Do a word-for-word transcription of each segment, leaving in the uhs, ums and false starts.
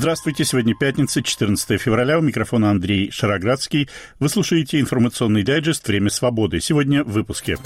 Здравствуйте, сегодня пятница, четырнадцатое февраля, у микрофона Андрей Шароградский. Вы слушаете информационный дайджест «Время свободы». Сегодня в выпуске.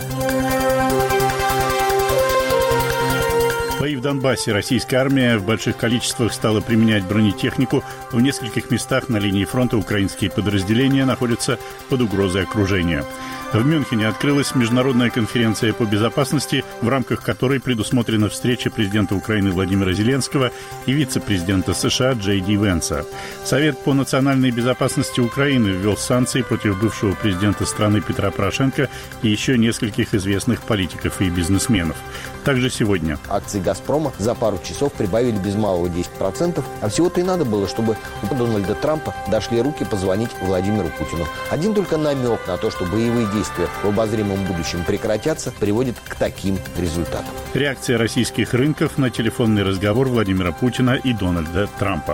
Бои в Донбассе. Российская армия в больших количествах стала применять бронетехнику. В нескольких местах на линии фронта украинские подразделения находятся под угрозой окружения. В Мюнхене открылась международная конференция по безопасности, в рамках которой предусмотрена встреча президента Украины Владимира Зеленского и вице-президента США Джей Ди Венса. Совет по национальной безопасности Украины ввел санкции против бывшего президента страны Петра Порошенко и еще нескольких известных политиков и бизнесменов. Также сегодня. Акции «Газпрома» за пару часов прибавили без малого десять процентов, а всего-то и надо было, чтобы у Дональда Трампа дошли руки позвонить Владимиру Путину. Один только намек на то, что боевые действия в обозримом будущем прекратятся, приводит к таким результатам. Реакция российских рынков на телефонный разговор Владимира Путина и Дональда Трампа.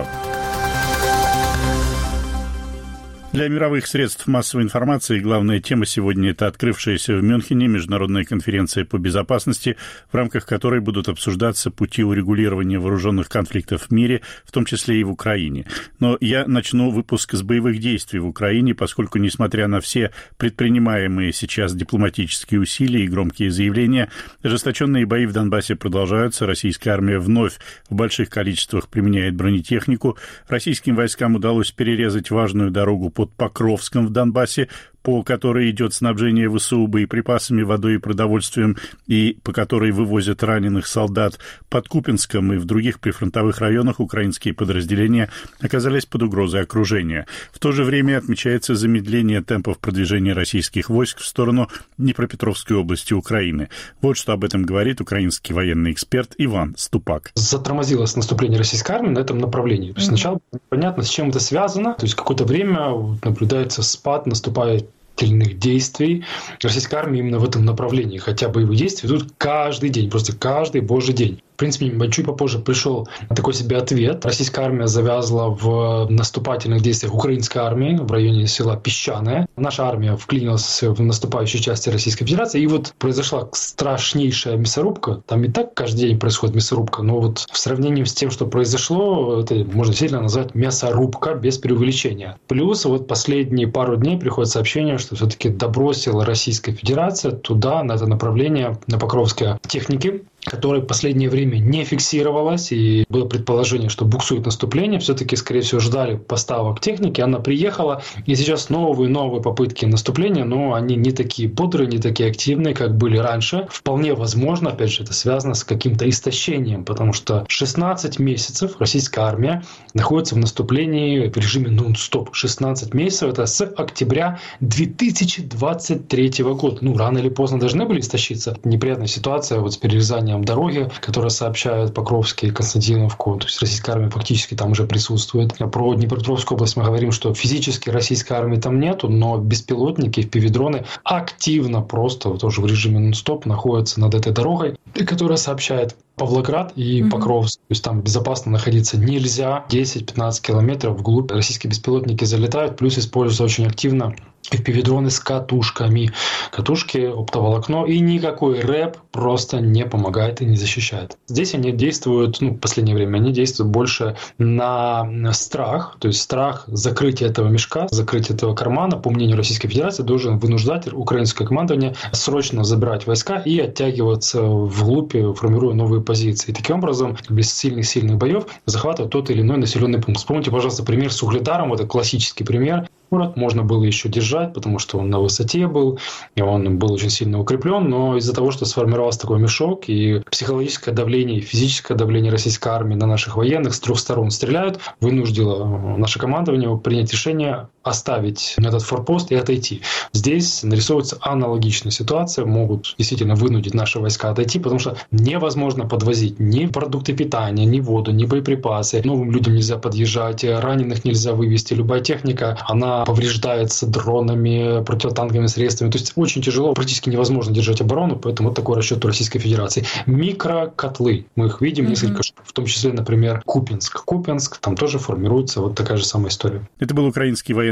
Для мировых средств массовой информации главная тема сегодня – это открывшаяся в Мюнхене международная конференция по безопасности, в рамках которой будут обсуждаться пути урегулирования вооруженных конфликтов в мире, в том числе и в Украине. Но я начну выпуск с боевых действий в Украине, поскольку, несмотря на все предпринимаемые сейчас дипломатические усилия и громкие заявления, ожесточенные бои в Донбассе продолжаются. Российская армия вновь в больших количествах применяет бронетехнику. Российским войскам удалось перерезать важную дорогу под Покровском в Донбассе, по которой идет снабжение ВСУ боеприпасами, водой и продовольствием, и по которой вывозят раненых солдат. Под Купянском и в других прифронтовых районах украинские подразделения оказались под угрозой окружения. В то же время отмечается замедление темпов продвижения российских войск в сторону Днепропетровской области Украины. Вот что об этом говорит украинский военный эксперт Иван Ступак. Затормозилось наступление российской армии на этом направлении. То есть сначала непонятно, с чем это связано. То есть какое-то время наблюдается спад, наступает действий российской армии именно в этом направлении. Хотя боевые действия идут каждый день, просто каждый божий день. В принципе, чуть попозже пришел такой себе ответ. Российская армия завязла в наступательных действиях украинской армии в районе села Песчаное. Наша армия вклинилась в наступающие части Российской Федерации. И вот произошла страшнейшая мясорубка. Там и так каждый день происходит мясорубка. Но вот в сравнении с тем, что произошло, это можно сильно назвать мясорубка без преувеличения. Плюс вот последние пару дней приходит сообщение, что все-таки добросила Российская Федерация туда, на это направление, на Покровское техники, которая в последнее время не фиксировалась, и было предположение, что буксует наступление. Все-таки, скорее всего, ждали поставок техники, она приехала, и сейчас новые новые попытки наступления, но они не такие бодрые, не такие активные, как были раньше. Вполне возможно, опять же, это связано с каким-то истощением, потому что шестнадцать месяцев российская армия находится в наступлении в режиме нон-стоп. шестнадцать месяцев, это с октября две тысячи двадцать третьего года. Ну, рано или поздно должны были истощиться. Неприятная ситуация вот с перерезанием дороги, которые сообщают Покровский и Константиновку. То есть российская армия фактически там уже присутствует. Про Днепропетровскую область мы говорим, что физически российской армии там нету, но беспилотники, эф пи ви-дроны активно просто тоже в режиме нон-стоп находятся над этой дорогой, которая сообщает Павлоград и mm-hmm. Покровск. То есть там безопасно находиться нельзя. десять-пятнадцать километров вглубь российские беспилотники залетают, плюс используются очень активно эф пи ви-дроны с катушками. Катушки, оптоволокно, и никакой рэп просто не помогает и не защищает. Здесь они действуют, ну, в последнее время, они действуют больше на страх, то есть страх закрытия этого мешка, закрытия этого кармана, по мнению Российской Федерации, должен вынуждать украинское командование срочно забирать войска и оттягиваться вглубь, формируя новые позиции. И таким образом, без сильных-сильных боев захватывать тот или иной населенный пункт. Вспомните, пожалуйста, пример с Угледаром, это классический пример. Город можно было еще держать, потому что он на высоте был, и он был очень сильно укреплен, но из-за того, что сформировался такой мешок, и психологическое давление, и физическое давление российской армии на наших военных с трех сторон стреляют, вынудило наше командование принять решение оставить этот форпост и отойти. Здесь нарисовывается аналогичная ситуация, могут действительно вынудить наши войска отойти, потому что невозможно подвозить ни продукты питания, ни воду, ни боеприпасы. Новым людям нельзя подъезжать, раненых нельзя вывести. Любая техника, она повреждается дронами, противотанковыми средствами. То есть очень тяжело, практически невозможно держать оборону, поэтому вот такой расчет у Российской Федерации. Микрокотлы. Мы их видим mm-hmm. несколько, в том числе, например, Купянск. Купянск, там тоже формируется вот такая же самая история. Это был украинский военный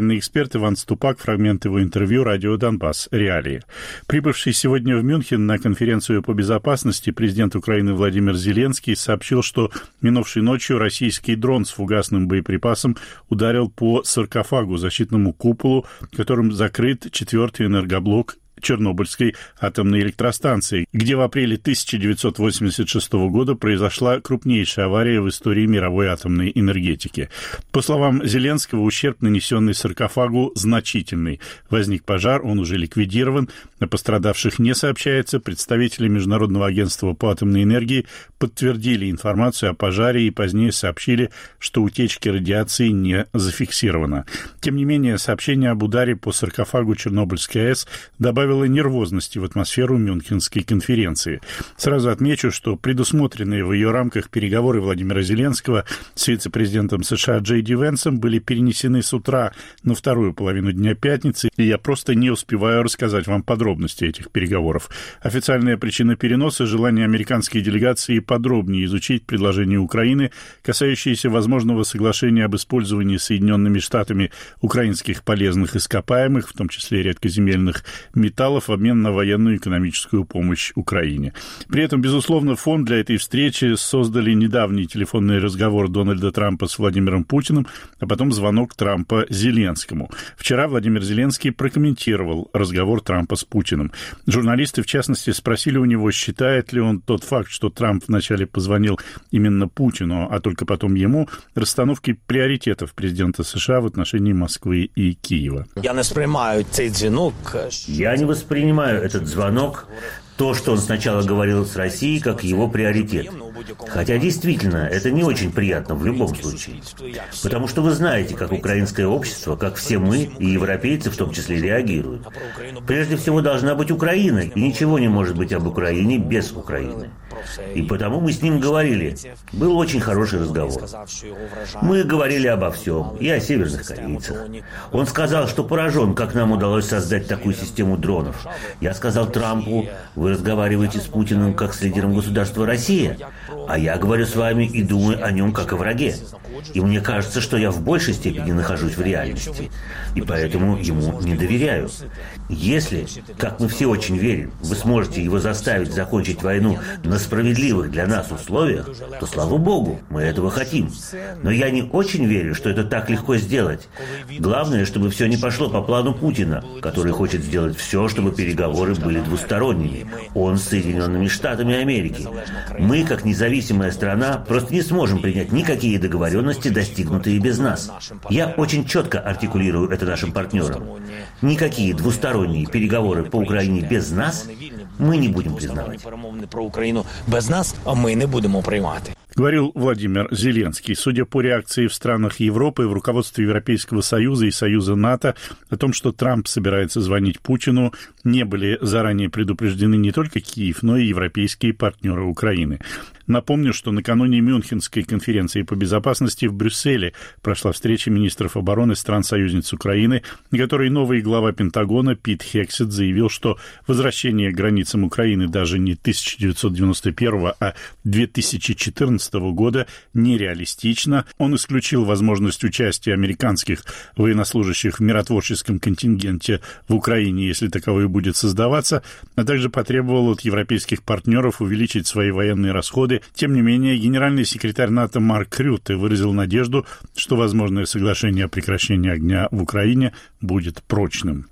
военный эксперт Иван Ступак, фрагмент его интервью «Радио Донбасс. Реалии». Прибывший сегодня в Мюнхен на конференцию по безопасности президент Украины Владимир Зеленский сообщил, что минувшей ночью российский дрон с фугасным боеприпасом ударил по саркофагу, защитному куполу, которым закрыт четвертый энергоблок Чернобыльской атомной электростанции, где в апреле тысяча девятьсот восемьдесят шестого года произошла крупнейшая авария в истории мировой атомной энергетики. По словам Зеленского, ущерб, нанесенный саркофагу, значительный. Возник пожар, он уже ликвидирован, о пострадавших не сообщается. Представители Международного агентства по атомной энергии подтвердили информацию о пожаре и позднее сообщили, что утечки радиации не зафиксировано. Тем не менее, сообщение об ударе по саркофагу Чернобыльской АЭС добавило нервозности в атмосферу Мюнхенской конференции. Сразу отмечу, что предусмотренные в ее рамках переговоры Владимира Зеленского с вице-президентом США Джей Ди Венсом были перенесены с утра на вторую половину дня пятницы, и я просто не успеваю рассказать вам подробности этих переговоров. Официальная причина переноса – желание американской делегации подробнее изучить предложение Украины, касающееся возможного соглашения об использовании Соединенными Штатами украинских полезных ископаемых, в том числе редкоземельных металлов, в обмен на военную и экономическую помощь Украине. При этом, безусловно, фон для этой встречи создали недавний телефонный разговор Дональда Трампа с Владимиром Путиным, а потом звонок Трампа Зеленскому. Вчера Владимир Зеленский прокомментировал разговор Трампа с Путиным. Журналисты, в частности, спросили у него, считает ли он тот факт, что Трамп вначале позвонил именно Путину, а только потом ему, расстановкой приоритетов президента США в отношении Москвы и Киева. Я не сприймаю цей дзвінок. Я не воспринимаю этот звонок, то, что он сначала говорил с Россией, как его приоритет. Хотя действительно, это не очень приятно в любом случае. Потому что вы знаете, как украинское общество, как все мы, и европейцы в том числе, реагируют. Прежде всего должна быть Украина, и ничего не может быть об Украине без Украины. И потому мы с ним говорили. Был очень хороший разговор. Мы говорили обо всем, и о северных корейцах. Он сказал, что поражен, как нам удалось создать такую систему дронов. Я сказал Трампу, вы разговариваете с Путиным как с лидером государства Россия, а я говорю с вами и думаю о нем как о враге. И мне кажется, что я в большей степени нахожусь в реальности, и поэтому ему не доверяю. Если, как мы все очень верим, вы сможете его заставить закончить войну на справедливых для нас условиях, то, слава богу, мы этого хотим. Но я не очень верю, что это так легко сделать. Главное, чтобы все не пошло по плану Путина, который хочет сделать все, чтобы переговоры были двусторонними. Он с Соединенными Штатами Америки. Мы, как независимая страна, просто не сможем принять никакие договоренности, достигнутые без нас. Я очень четко артикулирую это нашим партнерам. Никакие двусторонние переговоры по Украине без нас мы не будем признавать. Про Украину без нас, а мы не будем принимать. Говорил Владимир Зеленский. Судя по реакции в странах Европы, в руководстве Европейского Союза и Союза НАТО о том, что Трамп собирается звонить Путину, не были заранее предупреждены не только Киев, но и европейские партнеры Украины. Напомню, что накануне Мюнхенской конференции по безопасности в Брюсселе прошла встреча министров обороны стран-союзниц Украины, на которой новый глава Пентагона Пит Хексет заявил, что возвращение к границам Украины даже не тысяча девятьсот девяносто первого, а две тысячи четырнадцатого года нереалистично. Он исключил возможность участия американских военнослужащих в миротворческом контингенте в Украине, если таковой будет создаваться, а также потребовал от европейских партнеров увеличить свои военные расходы. Тем не менее, генеральный секретарь НАТО Марк Рютте выразил надежду, что возможное соглашение о прекращении огня в Украине будет прочным.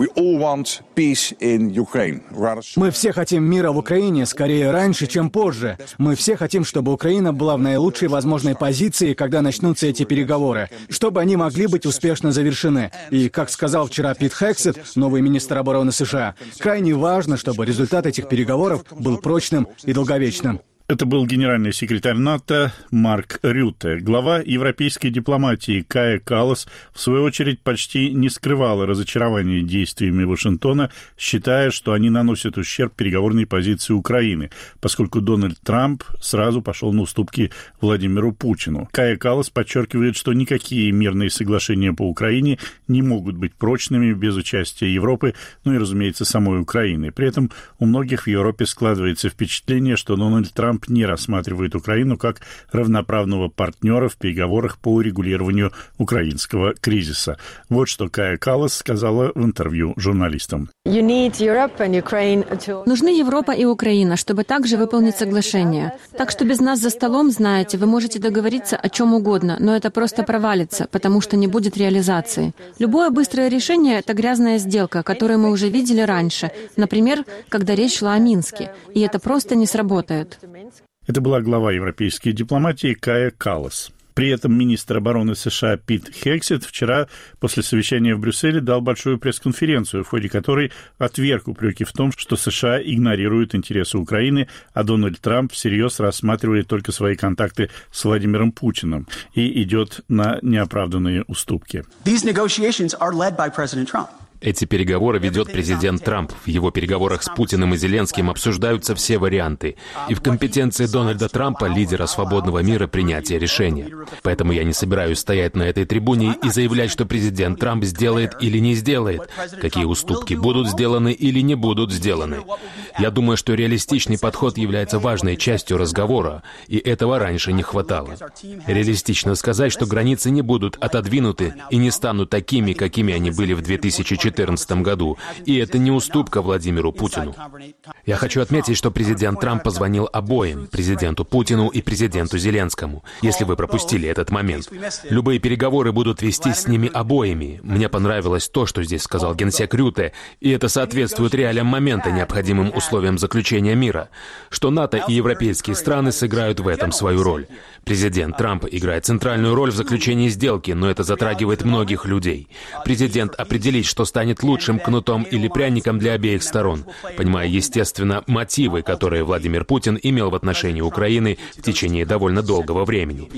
Мы все хотим мира в Украине скорее раньше, чем позже. Мы все хотим, чтобы Украина была в наилучшей возможной позиции, когда начнутся эти переговоры, чтобы они могли быть успешно завершены. И, как сказал вчера Пит Хексет, новый министр обороны США, крайне важно, чтобы результат этих переговоров был прочным и долговечным. Это был генеральный секретарь НАТО Марк Рютте. Глава европейской дипломатии Кая Каллас, в свою очередь, почти не скрывала разочарования действиями Вашингтона, считая, что они наносят ущерб переговорной позиции Украины, поскольку Дональд Трамп сразу пошел на уступки Владимиру Путину. Кая Каллас подчеркивает, что никакие мирные соглашения по Украине не могут быть прочными без участия Европы, ну и, разумеется, самой Украины. При этом у многих в Европе складывается впечатление, что Дональд Трамп Трамп не рассматривает Украину как равноправного партнера в переговорах по урегулированию украинского кризиса. Вот что Кая Каллас сказала в интервью журналистам. Нужны Европа и Украина, чтобы также выполнить соглашение. Так что без нас за столом, знаете, вы можете договориться о чем угодно, но это просто провалится, потому что не будет реализации. Любое быстрое решение — это грязная сделка, которую мы уже видели раньше, например, когда речь шла о Минске, и это просто не сработает. Это была глава европейской дипломатии Кая Каллас. При этом министр обороны США Пит Хексет вчера после совещания в Брюсселе дал большую пресс-конференцию, в ходе которой отверг упреки в том, что США игнорируют интересы Украины, а Дональд Трамп всерьез рассматривает только свои контакты с Владимиром Путиным и идет на неоправданные уступки. Эти переговоры ведет президент Трамп. В его переговорах с Путиным и Зеленским обсуждаются все варианты. И в компетенции Дональда Трампа, лидера свободного мира, принятие решения. Поэтому я не собираюсь стоять на этой трибуне и заявлять, что президент Трамп сделает или не сделает, какие уступки будут сделаны или не будут сделаны. Я думаю, что реалистичный подход является важной частью разговора, и этого раньше не хватало. Реалистично сказать, что границы не будут отодвинуты и не станут такими, какими они были в две тысячи четырнадцатом году, и это не уступка Владимиру Путину. Я хочу отметить, что президент Трамп позвонил обоим, президенту Путину и президенту Зеленскому, если вы пропустили этот момент. Любые переговоры будут вестись с ними обоими. Мне понравилось то, что здесь сказал генсек Рюте, и это соответствует реалиям момента, необходимым условиям заключения мира, что НАТО и европейские страны сыграют в этом свою роль. Президент Трамп играет центральную роль в заключении сделки, но это затрагивает многих людей. Президент определит, что станет лучшим кнутом или пряником для обеих сторон, понимая, естественно, мотивы, которые Владимир Путин имел в отношении Украины в течение довольно долгого времени.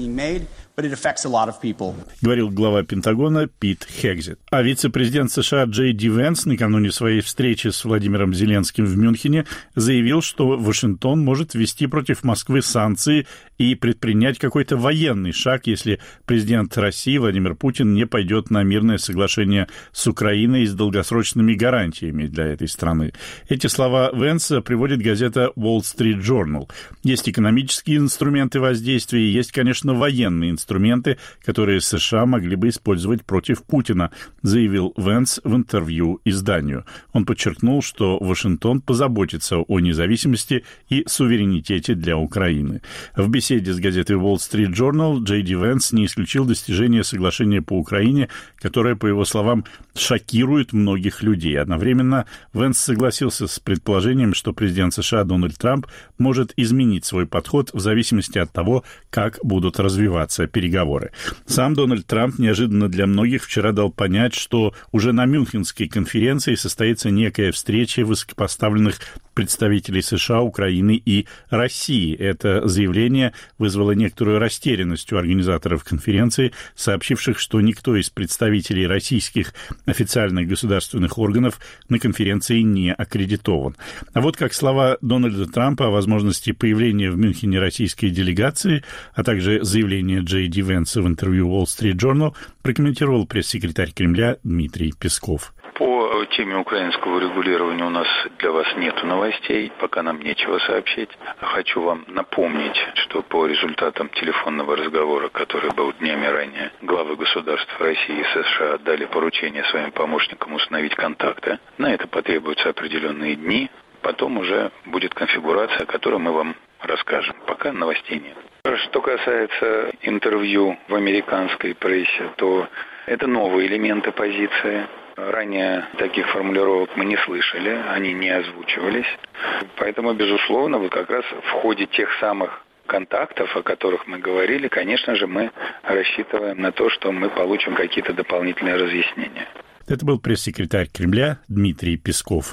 Говорил глава Пентагона Пит Хексет. А вице-президент США Джей Ди Венс накануне своей встречи с Владимиром Зеленским в Мюнхене заявил, что Вашингтон может ввести против Москвы санкции и предпринять какой-то военный шаг, если президент России Владимир Путин не пойдет на мирное соглашение с Украиной с долгосрочными гарантиями для этой страны. Эти слова Венса приводит газета Wall Street Journal. Есть экономические инструменты воздействия, есть, конечно, военные инструменты. инструменты, которые США могли бы использовать против Путина, заявил Венс в интервью изданию. Он подчеркнул, что Вашингтон позаботится о независимости и суверенитете для Украины. В беседе с газетой Wall Street Journal Джей Ди Венс не исключил достижения соглашения по Украине, которое, по его словам, шокирует многих людей. Одновременно Венс согласился с предположением, что президент США Дональд Трамп может изменить свой подход в зависимости от того, как будут развиваться переговоры. Сам Дональд Трамп неожиданно для многих вчера дал понять, что уже на Мюнхенской конференции состоится некая встреча высокопоставленных представителей США, Украины и России. Это заявление вызвало некоторую растерянность у организаторов конференции, сообщивших, что никто из представителей российских официальных государственных органов на конференции не аккредитован. А вот как слова Дональда Трампа о возможности появления в Мюнхене российской делегации, а также заявление Джей Ди Венса в интервью Wall Street Journal прокомментировал пресс-секретарь Кремля Дмитрий Песков. По теме украинского регулирования у нас для вас нет новостей, пока нам нечего сообщить. Хочу вам напомнить, что по результатам телефонного разговора, который был днями ранее, главы государств России и США дали поручение своим помощникам установить контакты. На это потребуются определенные дни, потом уже будет конфигурация, о которой мы вам расскажем. Пока новостей нет. Что касается интервью в американской прессе, то это новые элементы позиции. Ранее таких формулировок мы не слышали, они не озвучивались. Поэтому, безусловно, вот как раз в ходе тех самых контактов, о которых мы говорили, конечно же, мы рассчитываем на то, что мы получим какие-то дополнительные разъяснения. Это был пресс-секретарь Кремля Дмитрий Песков.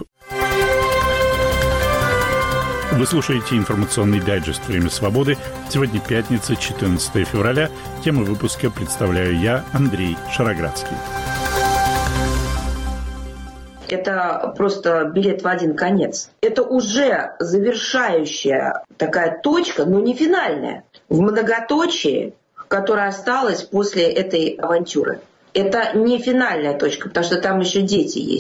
Вы слушаете информационный дайджест «Время свободы». Сегодня пятница, четырнадцатое февраля. Тему выпуска представляю я, Андрей Шароградский. Это просто билет в один конец. Это уже завершающая такая точка, но не финальная, в многоточии, которая осталась после этой авантюры. Это не финальная точка, потому что там еще дети есть.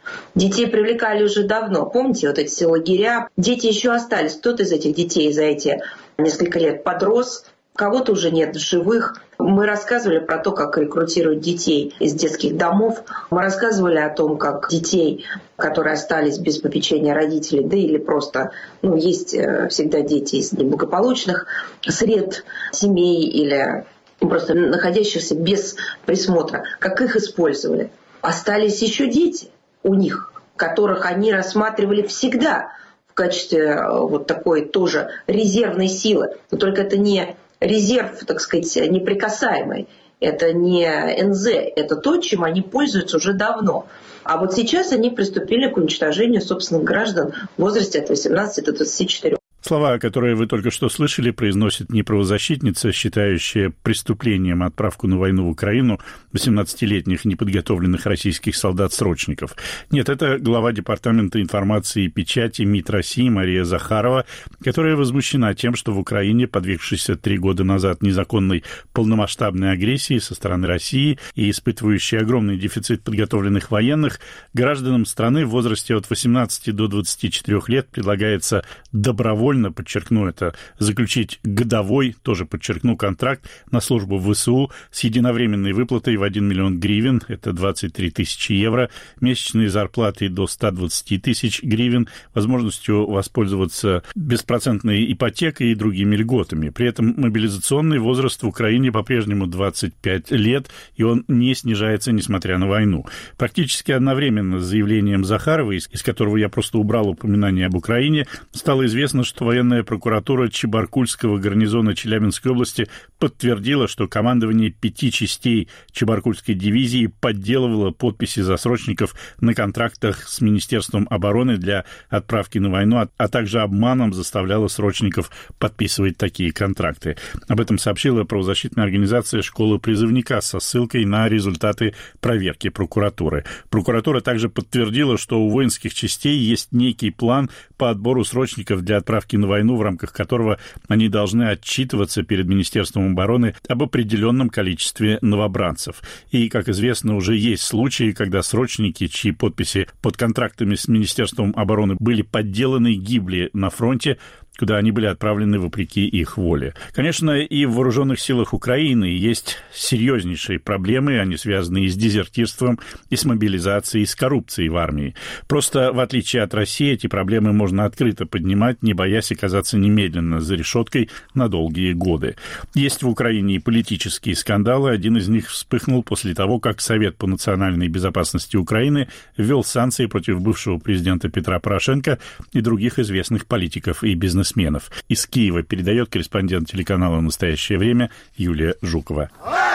Детей привлекали уже давно. Помните, вот эти все лагеря? Дети еще остались. Кто-то из этих детей за эти несколько лет подрос, кого-то уже нет в живых. Мы рассказывали про то, как рекрутируют детей из детских домов. Мы рассказывали о том, как детей, которые остались без попечения родителей, да или просто, ну, есть всегда дети из неблагополучных сред семей или просто находящихся без присмотра, как их использовали. Остались еще дети у них, которых они рассматривали всегда в качестве вот такой тоже резервной силы. Но только это не резерв, так сказать, неприкасаемый. Это не эн зэ, это то, чем они пользуются уже давно. А вот сейчас они приступили к уничтожению собственных граждан в возрасте от восемнадцати до двадцати четырёх. Слова, которые вы только что слышали, произносит не правозащитница, считающая преступлением отправку на войну в Украину восемнадцатилетних неподготовленных российских солдат-срочников. Нет, это глава Департамента информации и печати МИД России Мария Захарова, которая возмущена тем, что в Украине, подвергшейся три года назад незаконной полномасштабной агрессии со стороны России и испытывающей огромный дефицит подготовленных военных, гражданам страны в возрасте от восемнадцати до двадцати четырёх лет предлагается добровольно, подчеркну это, заключить годовой, тоже подчеркну, контракт на службу в вэ эс у с единовременной выплатой в один миллион гривен, это двадцать три тысячи евро, месячной зарплатой до ста двадцати тысяч гривен, возможностью воспользоваться беспроцентной ипотекой и другими льготами. При этом мобилизационный возраст в Украине по-прежнему двадцать пять лет, и он не снижается, несмотря на войну. Практически одновременно с заявлением Захаровой, из которого я просто убрал упоминание об Украине, стало известно, что военная прокуратура Чебаркульского гарнизона Челябинской области подтвердила, что командование пяти частей Чебаркульской дивизии подделывало подписи засрочников на контрактах с Министерством обороны для отправки на войну, а также обманом заставляло срочников подписывать такие контракты. Об этом сообщила правозащитная организация «Школа призывника» со ссылкой на результаты проверки прокуратуры. Прокуратура также подтвердила, что у воинских частей есть некий план по отбору срочников для отправки на войну, в рамках которого они должны отчитываться перед Министерством обороны об определенном количестве новобранцев. И, как известно, уже есть случаи, когда срочники, чьи подписи под контрактами с Министерством обороны были подделаны, гибли на фронте, куда они были отправлены вопреки их воле. Конечно, и в вооруженных силах Украины есть серьезнейшие проблемы, они связаны и с дезертирством, и с мобилизацией, и с коррупцией в армии. Просто, в отличие от России, эти проблемы можно открыто поднимать, не боясь оказаться немедленно за решеткой на долгие годы. Есть в Украине и политические скандалы. Один из них вспыхнул после того, как Совет по национальной безопасности Украины ввел санкции против бывшего президента Петра Порошенко и других известных политиков и бизнесменов. Из Киева передает корреспондент телеканала «Настоящее время» Юлия Жукова.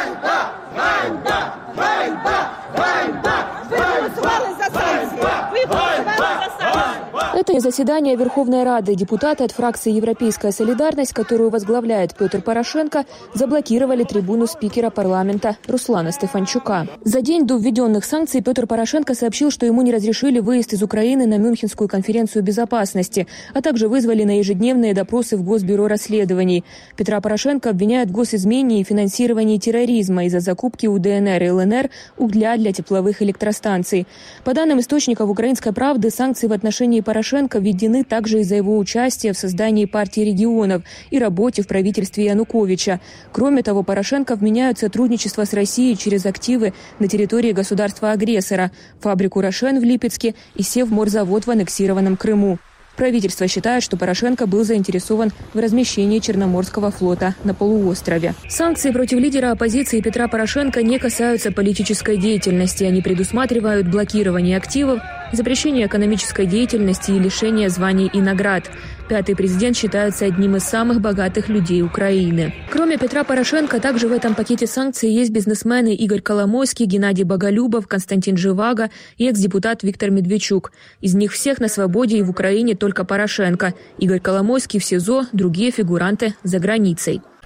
Это заседание Верховной Рады. Депутаты от фракции «Европейская солидарность», которую возглавляет Петр Порошенко, заблокировали трибуну спикера парламента Руслана Стефанчука. За день до введенных санкций Петр Порошенко сообщил, что ему не разрешили выезд из Украины на Мюнхенскую конференцию безопасности, а также вызвали на ежедневные допросы в Госбюро расследований. Петра Порошенко обвиняют в госизмене и финансировании терроризма из-за закупки у дэ эн эр и эл эн эр угля для тепловых электростанций. По данным источников «Украинской правды», санкции в отношении Порошенко введены также из-за его участия в создании партии регионов и работе в правительстве Януковича. Кроме того, Порошенко вменяют сотрудничество с Россией через активы на территории государства-агрессора, фабрику «Рошен» в Липецке и Севморзавод в аннексированном Крыму. Правительство считает, что Порошенко был заинтересован в размещении Черноморского флота на полуострове. Санкции против лидера оппозиции Петра Порошенко не касаются политической деятельности. Они предусматривают блокирование активов, запрещение экономической деятельности и лишение званий и наград. Пятый президент считается одним из самых богатых людей Украины. Кроме Петра Порошенко, также в этом пакете санкций есть бизнесмены Игорь Коломойский, Геннадий Боголюбов, Константин Живаго и экс-депутат Виктор Медведчук. Из них всех на свободе и в Украине только Порошенко. Игорь Коломойский в СИЗО, другие фигуранты за границей.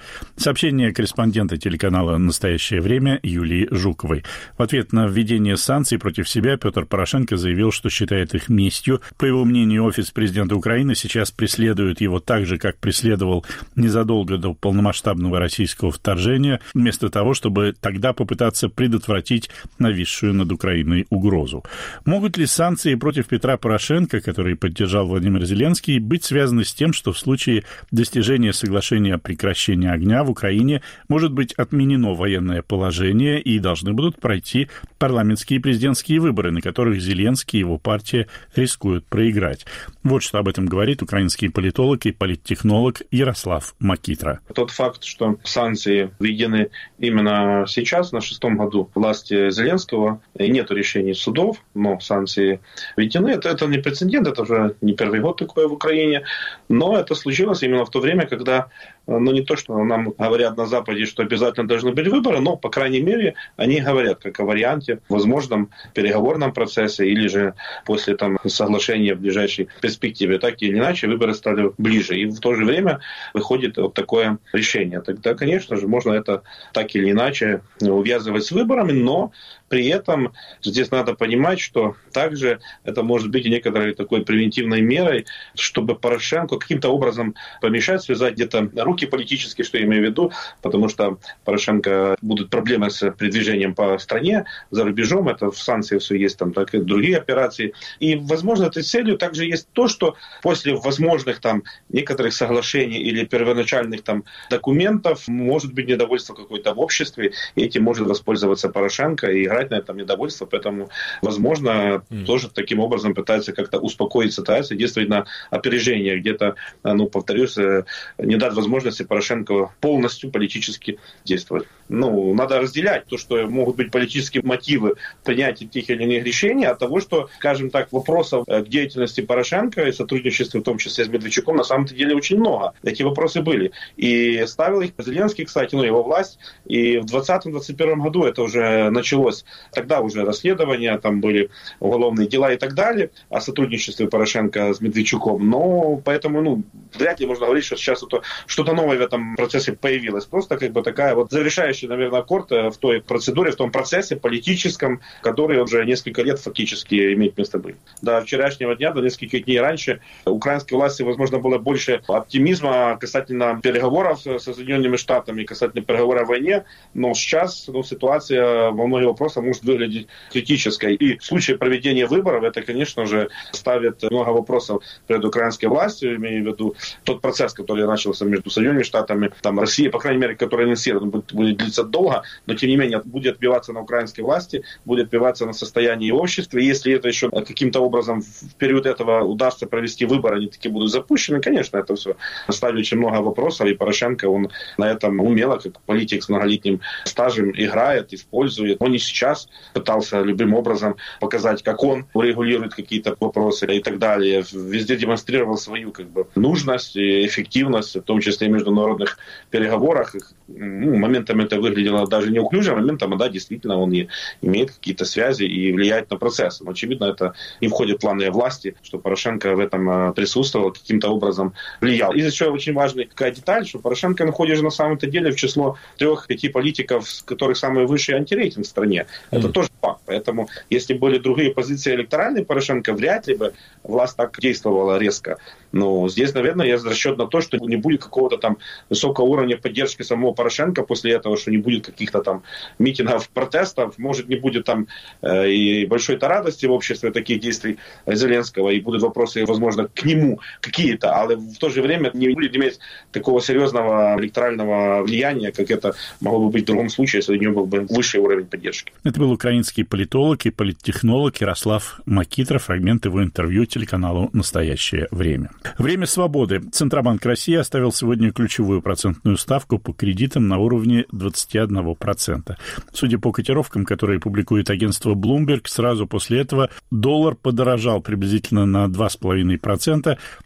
Сообщение корреспондента телеканала «Настоящее время» Юлии Жуковой. В ответ на введение санкций против себя Петр Порошенко заявил, что считает их местью. По его мнению, офис президента Украины сейчас преследует его так же, как преследовал незадолго до полномасштабного российского вторжения, вместо того, чтобы тогда попытаться предотвратить нависшую над Украиной угрозу. Могут ли санкции против Петра Порошенко, которые поддержал Владимир Зеленский, быть связаны с тем, что в случае достижения соглашения о прекращении огня в Украине может быть отменено военное положение и должны будут пройти парламентские и президентские выборы, на которых Зеленский и его партия рискуют проиграть? Вот что об этом говорит украинский политолог и политтехнолог Ярослав Макитра. Тот факт, что санкции введены именно сейчас, на шестом году власти Зеленского, и нет решений судов, но санкции введены, это, это не прецедент, это уже не первый год такое в Украине, но это случилось именно в то время, когда, ну не то, что нам говорят на Западе, что обязательно должны быть выборы, но, по крайней мере, они говорят как о варианте, возможном переговорном процессе или же после там, соглашения в ближайшей перспективе. Так или иначе, выборы стали ближе. И в то же время выходит вот такое решение. Тогда, конечно же, можно это так или иначе увязывать с выборами, но при этом здесь надо понимать, что также это может быть и некоторой такой превентивной мерой, чтобы Порошенко каким-то образом помешать, связать где-то руки политически, что я имею в виду, потому что Порошенко будут проблемы с передвижением по стране, за рубежом, это в санкциях все есть, там так и другие операции. И, возможно, этой целью также есть то, что после возможных там некоторых соглашений или первоначальных там документов может быть недовольство какое-то в обществе, и этим может воспользоваться Порошенко и играть на этом недовольство, поэтому, возможно, mm. тоже таким образом пытается как-то успокоить ситуацию, действовать на опережение, где-то, ну, повторюсь, не дать возможности Порошенко полностью политически действовать. Ну, надо разделять то, что могут быть политические мотивы принятия тех или иных решений, от того, что, скажем так, вопросов к деятельности Порошенко и сотрудничеству, в том числе с Медведчуком, на самом деле очень много. Эти вопросы были. И ставил их Зеленский, кстати, ну, его власть, и в двадцатом-двадцать первом году это уже началось. Тогда уже расследования, там были уголовные дела и так далее о сотрудничестве Порошенко с Медведчуком. Но поэтому, ну, вряд ли можно говорить, что сейчас это, что-то новое в этом процессе появилось. Просто как бы такая вот завершающий, наверное, аккорд в той процедуре, в том процессе политическом, который уже несколько лет фактически имеет место быть. До вчерашнего дня, до нескольких дней раньше, украинской власти, возможно, было больше оптимизма касательно переговоров со Соединенными Штатами, касательно переговоров о войне, но сейчас, ну, ситуация во многих вопросах может выглядеть критической. И в случае проведения выборов это, конечно же, ставит много вопросов перед украинской властью, имею в виду тот процесс, который начался между Соединенными Штатами, там, Россией, по крайней мере, который анонсирован, будет, будет длиться долго, но, тем не менее, будет отбиваться на украинской власти, будет отбиваться на состоянии общества. И если это еще каким-то образом в период этого удастся провести выборы, они такие будут запущены, конечно, это все ставит очень много вопросов, и Порошенко, он на этом умело, как политик с многолетним стажем, играет, использует. Он не сейчас пытался любым образом показать, как он урегулирует какие-то вопросы и так далее. Везде демонстрировал свою как бы нужность и эффективность, в том числе и в международных переговорах. Ну, моментами это выглядело даже неуклюже, моментами, да, действительно, он и имеет какие-то связи и влияет на процесс. Но, очевидно, это не входит в планы власти, что Порошенко в этом присутствовал, каким-то образом влиял. И еще очень важная такая деталь, что Порошенко находит же на самом-то деле в число трех-пяти политиков, с которых самый высший антирейтинг в стране. Это mm. тоже факт. Поэтому, если были другие позиции электоральные Порошенко, вряд ли бы власть так действовала резко. Но здесь, наверное, есть расчет на то, что не будет какого-то там высокого уровня поддержки самого Порошенко после этого, что не будет каких-то там митингов, протестов, может, не будет там э, и большой-то радости в обществе таких действий Зеленского, и будут вопросы, возможно, к нему какие-то, але в то же время не будет иметь такого серьезного электорального влияния, как это могло бы быть в другом случае, если у него был бы высший уровень поддержки. Это был украинский политолог и политтехнолог Ярослав Макитра. Фрагмент его интервью телеканалу «Настоящее время». Время свободы. Центробанк России оставил сегодня ключевую процентную ставку по кредитам на уровне двадцать один процент. Судя по котировкам, которые публикует агентство Bloomberg, сразу после этого доллар подорожал приблизительно на два целых пять десятых процента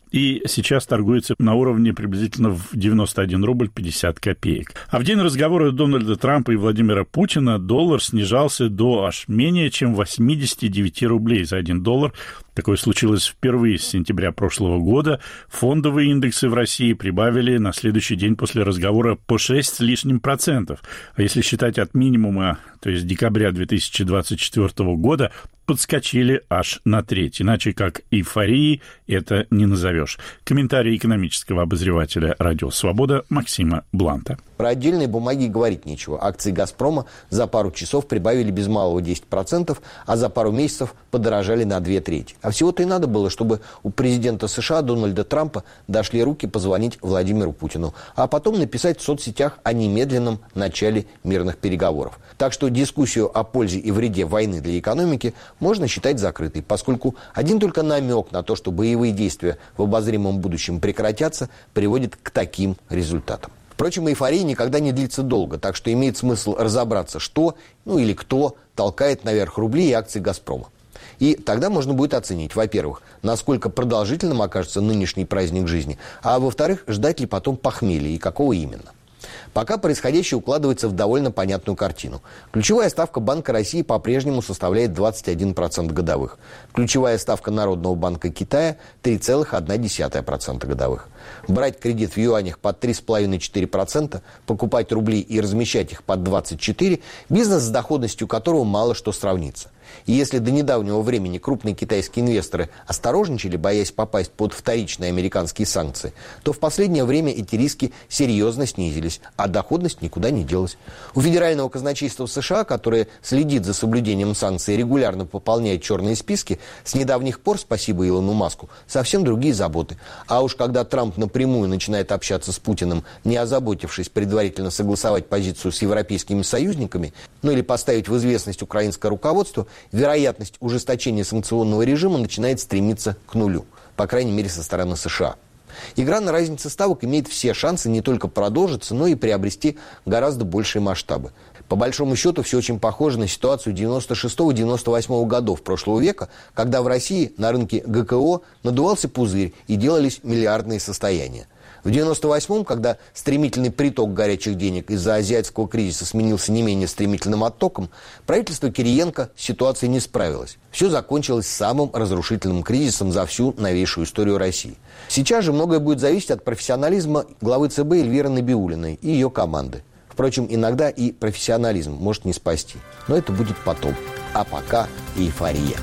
и сейчас торгуется на уровне приблизительно в девяносто один рубль пятьдесят копеек. А в день разговора Дональда Трампа и Владимира Путина доллар снижался до аж менее чем восемьдесят девять рублей за один доллар. Такое случилось впервые с сентября прошлого года. Фондовые индексы в России прибавили на следующий день после разговора по шесть с лишним процентов. А если считать от минимума, то есть декабря две тысячи двадцать четвёртого года, подскочили аж на треть. Иначе как эйфории это не назовешь. Комментарий экономического обозревателя «Радио Свобода» Максима Бланта. Про отдельные бумаги говорить нечего. Акции «Газпрома» за пару часов прибавили без малого десять процентов, а за пару месяцев подорожали на две трети. А всего-то и надо было, чтобы у президента США Дональда Трампа дошли руки позвонить Владимиру Путину, а потом написать в соцсетях о немедленном начале мирных переговоров. Так что дискуссию о пользе и вреде войны для экономики можно считать закрытой, поскольку один только намек на то, что боевые действия в обозримом будущем прекратятся, приводит к таким результатам. Впрочем, эйфория никогда не длится долго, так что имеет смысл разобраться, что, ну или кто толкает наверх рубли и акции «Газпрома». И тогда можно будет оценить, во-первых, насколько продолжительным окажется нынешний праздник жизни, а во-вторых, ждать ли потом похмелья и какого именно. Пока происходящее укладывается в довольно понятную картину. Ключевая ставка Банка России по-прежнему составляет двадцать один процент годовых. Ключевая ставка Народного банка Китая – три целых одна десятая процента годовых. Брать кредит в юанях под три целых пять десятых - четыре процента, покупать рубли и размещать их под двадцать четыре процента – бизнес, с доходностью которого мало что сравнится. И если до недавнего времени крупные китайские инвесторы осторожничали, боясь попасть под вторичные американские санкции, то в последнее время эти риски серьезно снизились, а доходность никуда не делась. У федерального казначейства США, которое следит за соблюдением санкций и регулярно пополняет черные списки, с недавних пор, спасибо Илону Маску, совсем другие заботы. А уж когда Трамп напрямую начинает общаться с Путиным, не озаботившись предварительно согласовать позицию с европейскими союзниками, ну или поставить в известность украинское руководство, вероятность ужесточения санкционного режима начинает стремиться к нулю, по крайней мере, со стороны США. Игра на разнице ставок имеет все шансы не только продолжиться, но и приобрести гораздо большие масштабы. По большому счету, все очень похоже на ситуацию девяносто шестого - девяносто восьмого годов прошлого века, когда в России на рынке ГКО надувался пузырь и делались миллиардные состояния. В девяносто восьмом, когда стремительный приток горячих денег из-за азиатского кризиса сменился не менее стремительным оттоком, правительство Кириенко с ситуацией не справилось. Все закончилось самым разрушительным кризисом за всю новейшую историю России. Сейчас же многое будет зависеть от профессионализма главы ЦБ Эльвиры Набиуллиной и ее команды. Впрочем, иногда и профессионализм может не спасти. Но это будет потом. А пока эйфория.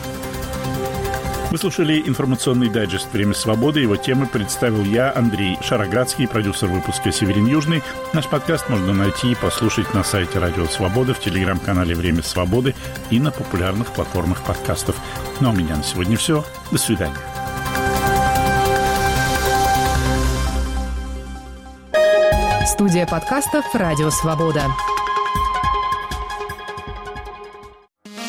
Вы слушали информационный дайджест «Время свободы». Его темы представил я, Андрей Шароградский, продюсер выпуска «Северин Южный». Наш подкаст можно найти и послушать на сайте «Радио Свобода», в телеграм-канале «Время свободы» и на популярных платформах подкастов. Ну а у меня на сегодня все. До свидания. Студия подкастов «Радио Свобода».